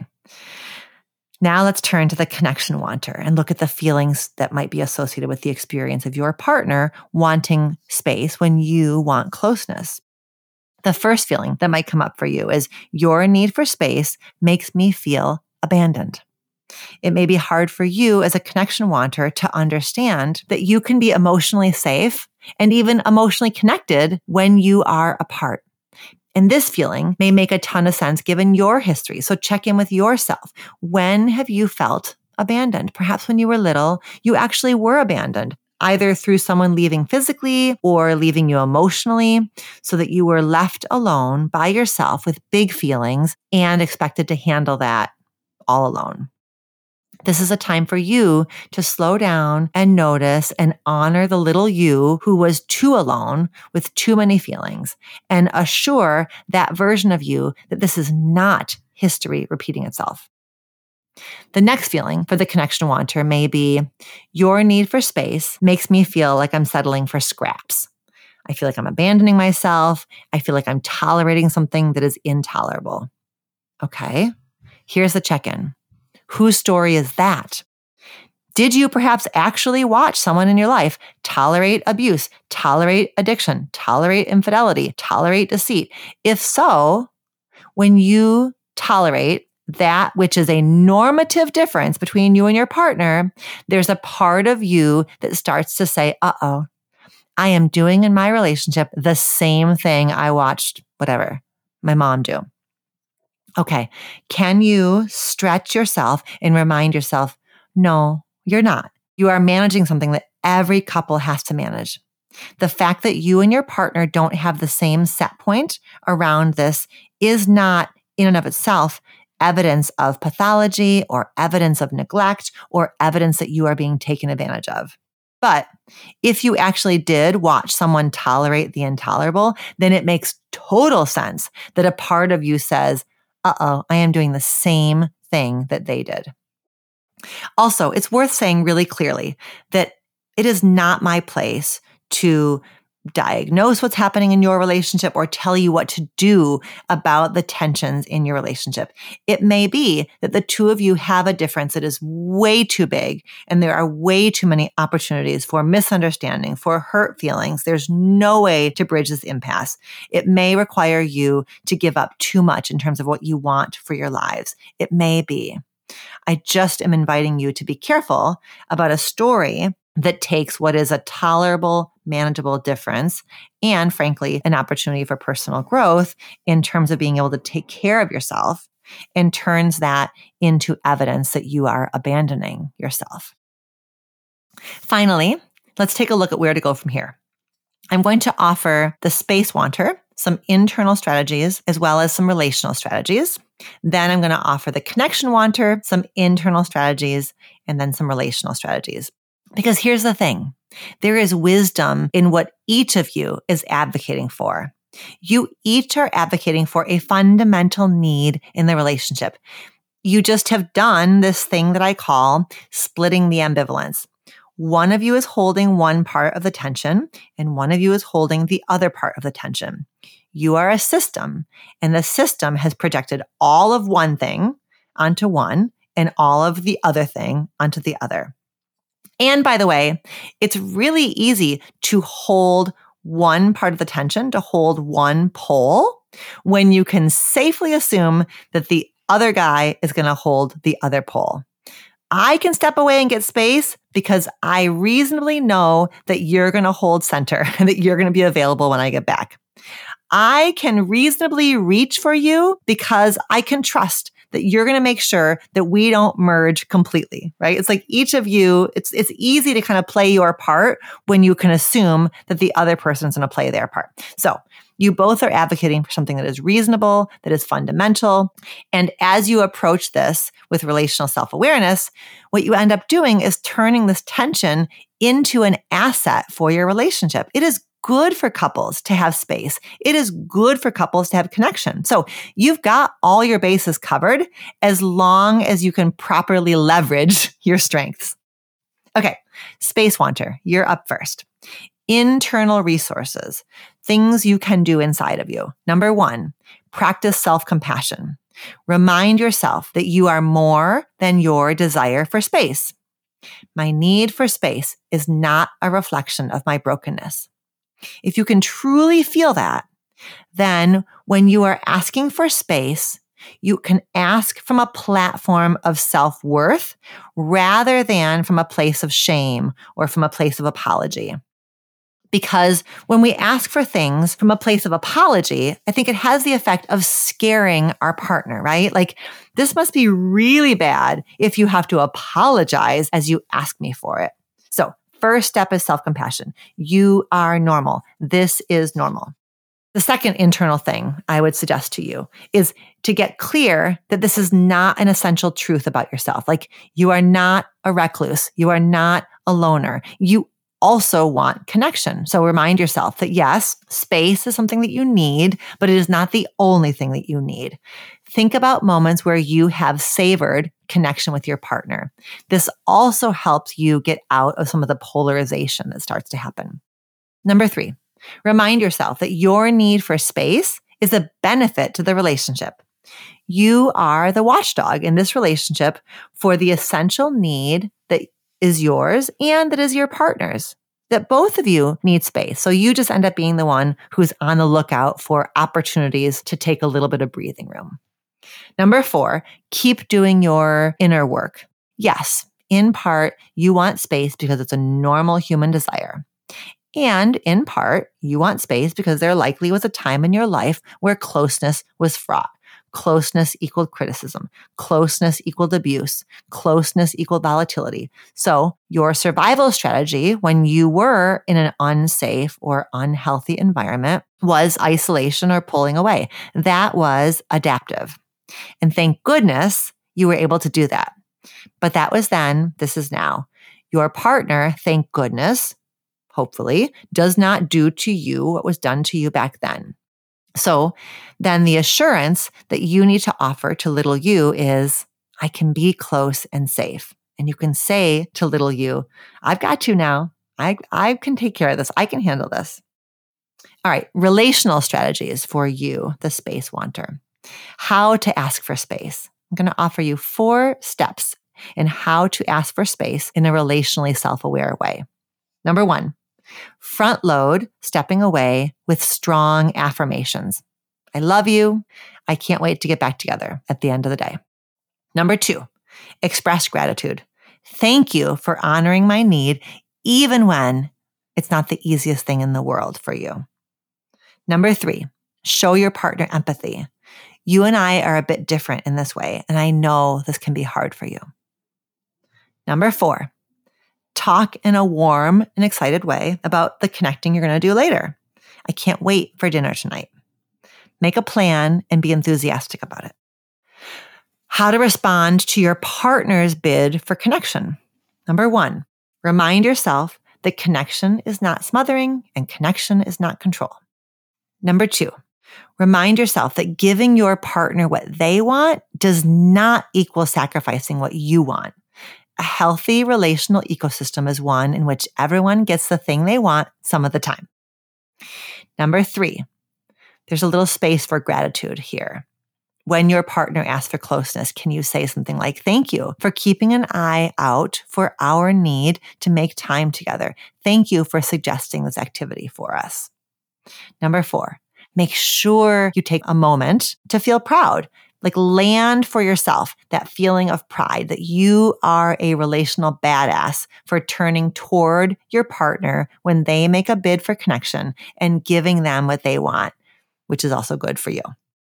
Now let's turn to the connection wanter and look at the feelings that might be associated with the experience of your partner wanting space when you want closeness. The first feeling that might come up for you is your need for space makes me feel abandoned. It may be hard for you as a connection wanter to understand that you can be emotionally safe and even emotionally connected when you are apart. And this feeling may make a ton of sense given your history. So check in with yourself. When have you felt abandoned? Perhaps when you were little, you actually were abandoned, either through someone leaving physically or leaving you emotionally, so that you were left alone by yourself with big feelings and expected to handle that all alone. This is a time for you to slow down and notice and honor the little you who was too alone with too many feelings, and assure that version of you that this is not history repeating itself. The next feeling for the connection wanter may be, your need for space makes me feel like I'm settling for scraps. I feel like I'm abandoning myself. I feel like I'm tolerating something that is intolerable. Okay, here's the check-in. Whose story is that? Did you perhaps actually watch someone in your life tolerate abuse, tolerate addiction, tolerate infidelity, tolerate deceit? If so, when you tolerate that which is a normative difference between you and your partner, there's a part of you that starts to say, uh-oh, I am doing in my relationship the same thing I watched, whatever, my mom do. Okay, can you stretch yourself and remind yourself, no, you're not. You are managing something that every couple has to manage. The fact that you and your partner don't have the same set point around this is not, in and of itself, evidence of pathology or evidence of neglect or evidence that you are being taken advantage of. But if you actually did watch someone tolerate the intolerable, then it makes total sense that a part of you says, uh-oh, I am doing the same thing that they did. Also, it's worth saying really clearly that it is not my place to diagnose what's happening in your relationship or tell you what to do about the tensions in your relationship. It may be that the two of you have a difference that is way too big and there are way too many opportunities for misunderstanding, for hurt feelings. There's no way to bridge this impasse. It may require you to give up too much in terms of what you want for your lives. It may be. I just am inviting you to be careful about a story that takes what is a tolerable, manageable difference and, frankly, an opportunity for personal growth in terms of being able to take care of yourself and turns that into evidence that you are abandoning yourself. Finally, let's take a look at where to go from here. I'm going to offer the space wanter some internal strategies as well as some relational strategies. Then I'm going to offer the connection wanter some internal strategies and then some relational strategies. Because here's the thing, there is wisdom in what each of you is advocating for. You each are advocating for a fundamental need in the relationship. You just have done this thing that I call splitting the ambivalence. One of you is holding one part of the tension and one of you is holding the other part of the tension. You are a system, and the system has projected all of one thing onto one and all of the other thing onto the other. And by the way, it's really easy to hold one part of the tension, to hold one pole, when you can safely assume that the other guy is going to hold the other pole. I can step away and get space because I reasonably know that you're going to hold center and that you're going to be available when I get back. I can reasonably reach for you because I can trust that you're going to make sure that we don't merge completely, right? It's like each of you, it's easy to kind of play your part when you can assume that the other person's going to play their part. So you both are advocating for something that is reasonable, that is fundamental. And as you approach this with relational self-awareness, what you end up doing is turning this tension into an asset for your relationship. It is good for couples to have space. It is good for couples to have connection. So you've got all your bases covered as long as you can properly leverage your strengths. Okay, space wanter, you're up first. Internal resources, things you can do inside of you. Number 1, practice self-compassion. Remind yourself that you are more than your desire for space. My need for space is not a reflection of my brokenness. If you can truly feel that, then when you are asking for space, you can ask from a platform of self-worth rather than from a place of shame or from a place of apology. Because when we ask for things from a place of apology, I think it has the effect of scaring our partner, right? Like, this must be really bad if you have to apologize as you ask me for it. So first step is self-compassion. You are normal. This is normal. The second internal thing I would suggest to you is to get clear that this is not an essential truth about yourself. Like, you are not a recluse. You are not a loner. You also want connection. So remind yourself that yes, space is something that you need, but it is not the only thing that you need. Think about moments where you have savored connection with your partner. This also helps you get out of some of the polarization that starts to happen. Number 3, remind yourself that your need for space is a benefit to the relationship. You are the watchdog in this relationship for the essential need that is yours and that is your partner's, that both of you need space. So you just end up being the one who's on the lookout for opportunities to take a little bit of breathing room. Number 4, keep doing your inner work. Yes, in part, you want space because it's a normal human desire. And in part, you want space because there likely was a time in your life where closeness was fraught. Closeness equaled criticism. Closeness equaled abuse. Closeness equaled volatility. So your survival strategy when you were in an unsafe or unhealthy environment was isolation or pulling away. That was adaptive. And thank goodness you were able to do that. But that was then, this is now. Your partner, thank goodness, hopefully, does not do to you what was done to you back then. So then the assurance that you need to offer to little you is, I can be close and safe. And you can say to little you, I've got you now. I can take care of this. I can handle this. All right, relational strategies for you, the space wanter. How to ask for space. I'm going to offer you 4 steps in how to ask for space in a relationally self-aware way. Number 1, front load stepping away with strong affirmations. I love you. I can't wait to get back together at the end of the day. Number 2, express gratitude. Thank you for honoring my need, even when it's not the easiest thing in the world for you. Number 3, show your partner empathy. You and I are a bit different in this way, and I know this can be hard for you. Number 4, talk in a warm and excited way about the connecting you're going to do later. I can't wait for dinner tonight. Make a plan and be enthusiastic about it. How to respond to your partner's bid for connection. Number 1, remind yourself that connection is not smothering and connection is not control. Number 2, remind yourself that giving your partner what they want does not equal sacrificing what you want. A healthy relational ecosystem is one in which everyone gets the thing they want some of the time. Number 3, there's a little space for gratitude here. When your partner asks for closeness, can you say something like, thank you for keeping an eye out for our need to make time together. Thank you for suggesting this activity for us. Number 4, make sure you take a moment to feel proud. Like, land for yourself that feeling of pride that you are a relational badass for turning toward your partner when they make a bid for connection and giving them what they want, which is also good for you.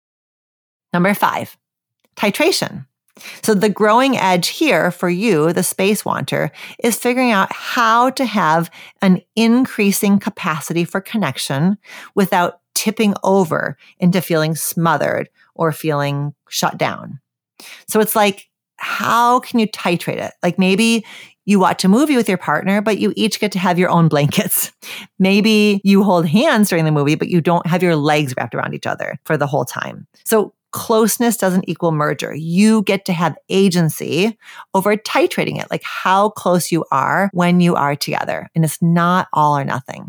Number 5, titration. So the growing edge here for you, the space wanter, is figuring out how to have an increasing capacity for connection without tipping over into feeling smothered or feeling shut down. So it's like, how can you titrate it? Like, maybe you watch a movie with your partner, but you each get to have your own blankets. Maybe you hold hands during the movie, but you don't have your legs wrapped around each other for the whole time. So closeness doesn't equal merger. You get to have agency over titrating it, like how close you are when you are together. And it's not all or nothing.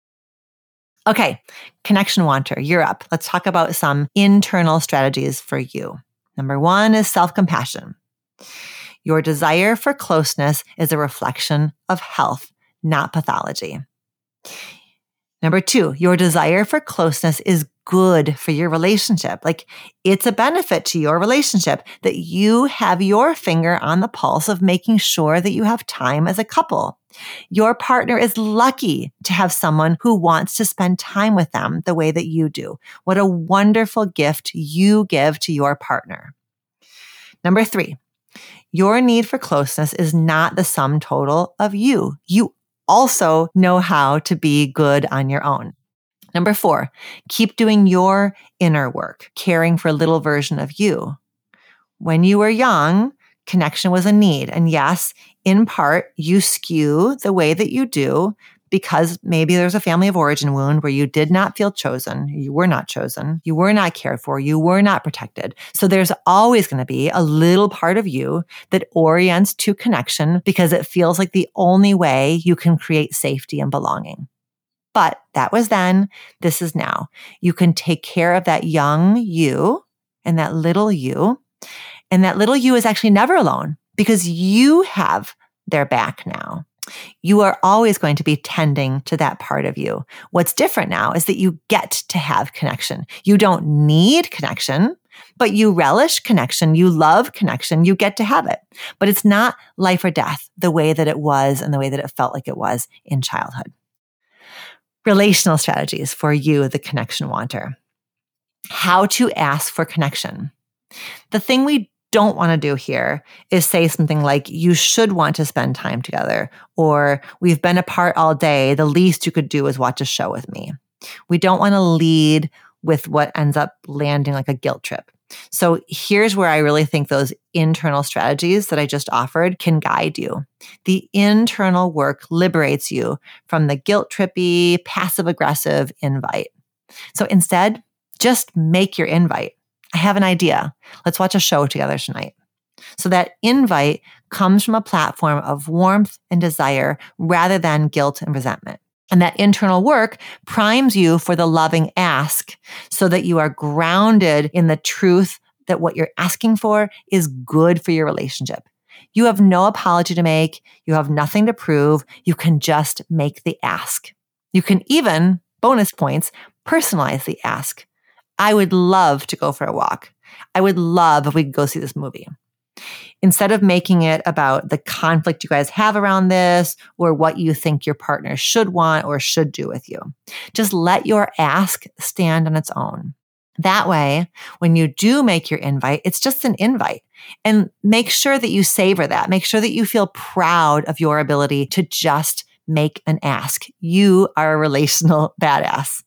Okay, connection wanter, you're up. Let's talk about some internal strategies for you. Number 1 is self-compassion. Your desire for closeness is a reflection of health, not pathology. Number 2, your desire for closeness is good for your relationship. Like, it's a benefit to your relationship that you have your finger on the pulse of making sure that you have time as a couple. Your partner is lucky to have someone who wants to spend time with them the way that you do. What a wonderful gift you give to your partner. Number 3, your need for closeness is not the sum total of you. You also know how to be good on your own. Number 4, keep doing your inner work, caring for a little version of you. When you were young, connection was a need. And yes, in part, you skew the way that you do because maybe there's a family of origin wound where you did not feel chosen. You were not chosen. You were not cared for. You were not protected. So there's always going to be a little part of you that orients to connection because it feels like the only way you can create safety and belonging. But that was then. This is now. You can take care of that young you and that little you. And that little you is actually never alone because you have their back now. You are always going to be tending to that part of you. What's different now is that you get to have connection. You don't need connection, but you relish connection. You love connection. You get to have it. But it's not life or death the way that it was and the way that it felt like it was in childhood. Relational strategies for you, the connection wanter. How to ask for connection. The thing we don't want to do here is say something like, you should want to spend time together, or we've been apart all day. The least you could do is watch a show with me. We don't want to lead with what ends up landing like a guilt trip. So here's where I really think those internal strategies that I just offered can guide you. The internal work liberates you from the guilt trippy, passive aggressive invite. So instead, just make your invite. I have an idea. Let's watch a show together tonight. So that invite comes from a platform of warmth and desire rather than guilt and resentment. And that internal work primes you for the loving ask so that you are grounded in the truth that what you're asking for is good for your relationship. You have no apology to make. You have nothing to prove. You can just make the ask. You can even, bonus points, personalize the ask. I would love to go for a walk. I would love if we could go see this movie. Instead of making it about the conflict you guys have around this or what you think your partner should want or should do with you, just let your ask stand on its own. That way, when you do make your invite, it's just an invite. And make sure that you savor that. Make sure that you feel proud of your ability to just make an ask. You are a relational badass.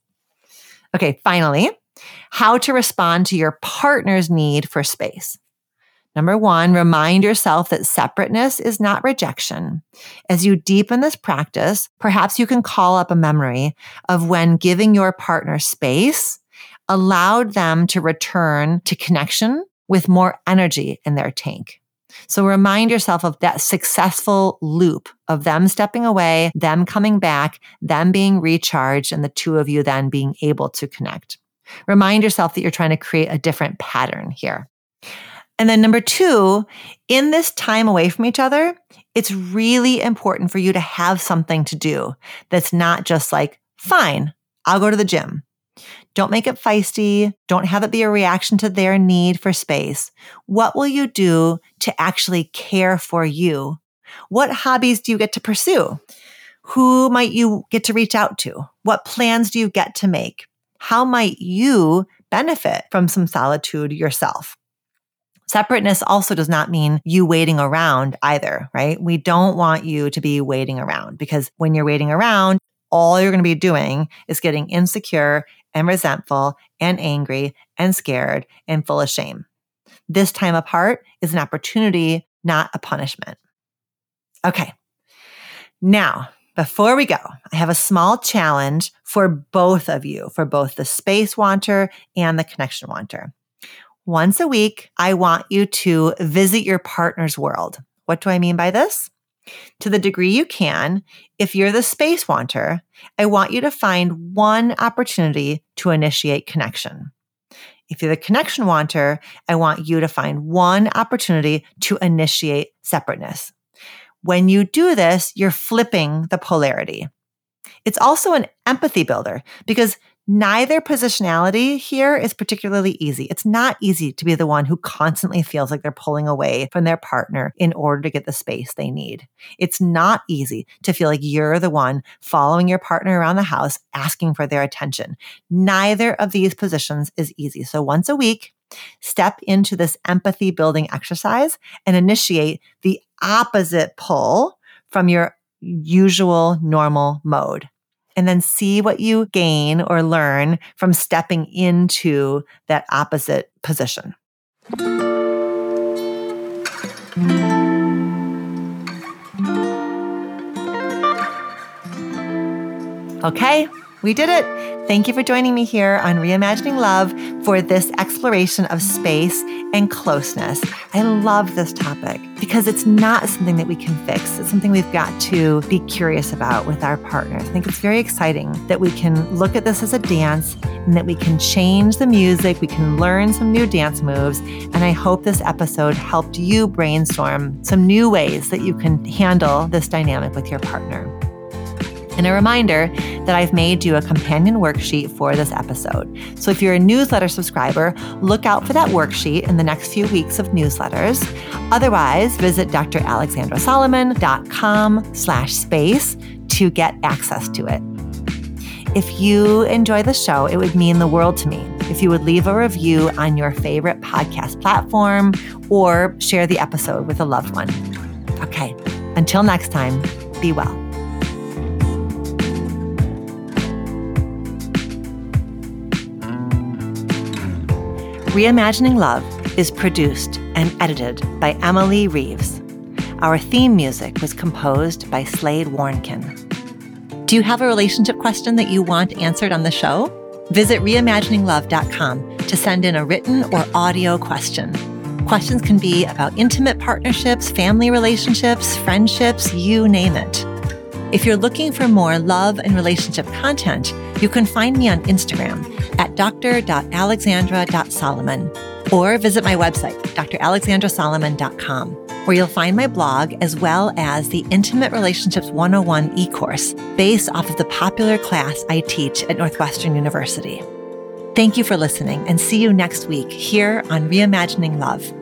Okay, finally, how to respond to your partner's need for space. Number 1, remind yourself that separateness is not rejection. As you deepen this practice, perhaps you can call up a memory of when giving your partner space allowed them to return to connection with more energy in their tank. So remind yourself of that successful loop of them stepping away, them coming back, them being recharged, and the two of you then being able to connect. Remind yourself that you're trying to create a different pattern here. And then number 2, in this time away from each other, it's really important for you to have something to do that's not just like, fine, I'll go to the gym. Don't make it feisty. Don't have it be a reaction to their need for space. What will you do to actually care for you? What hobbies do you get to pursue? Who might you get to reach out to? What plans do you get to make? How might you benefit from some solitude yourself? Separateness also does not mean you waiting around either, right? We don't want you to be waiting around because when you're waiting around, all you're going to be doing is getting insecure and resentful and angry and scared and full of shame. This time apart is an opportunity, not a punishment. Okay. Now, before we go, I have a small challenge for both of you, for both the space wanter and the connection wanter. Once a week, I want you to visit your partner's world. What do I mean by this? To the degree you can, if you're the space wanter, I want you to find one opportunity to initiate connection. If you're the connection wanter, I want you to find one opportunity to initiate separateness. When you do this, you're flipping the polarity. It's also an empathy builder because neither positionality here is particularly easy. It's not easy to be the one who constantly feels like they're pulling away from their partner in order to get the space they need. It's not easy to feel like you're the one following your partner around the house, asking for their attention. Neither of these positions is easy. So once a week, step into this empathy building exercise and initiate the opposite pull from your usual normal mode. And then see what you gain or learn from stepping into that opposite position. Okay, we did it. Thank you for joining me here on Reimagining Love for this exploration of space and closeness. I love this topic because it's not something that we can fix. It's something we've got to be curious about with our partners. I think it's very exciting that we can look at this as a dance and that we can change the music. We can learn some new dance moves. And I hope this episode helped you brainstorm some new ways that you can handle this dynamic with your partner. And a reminder that I've made you a companion worksheet for this episode. So if you're a newsletter subscriber, look out for that worksheet in the next few weeks of newsletters. Otherwise, visit dralexandrasolomon.com/space to get access to it. If you enjoy the show, it would mean the world to me if you would leave a review on your favorite podcast platform or share the episode with a loved one. Okay, until next time, be well. Reimagining Love is produced and edited by Emily Reeves. Our theme music was composed by Slade Warnkin. Do you have a relationship question that you want answered on the show? Visit reimagininglove.com to send in a written or audio question. Questions can be about intimate partnerships, family relationships, friendships, you name it. If you're looking for more love and relationship content, you can find me on Instagram at dr.alexandra.solomon or visit my website, dralexandrasolomon.com, where you'll find my blog as well as the Intimate Relationships 101 e-course based off of the popular class I teach at Northwestern University. Thank you for listening and see you next week here on Reimagining Love.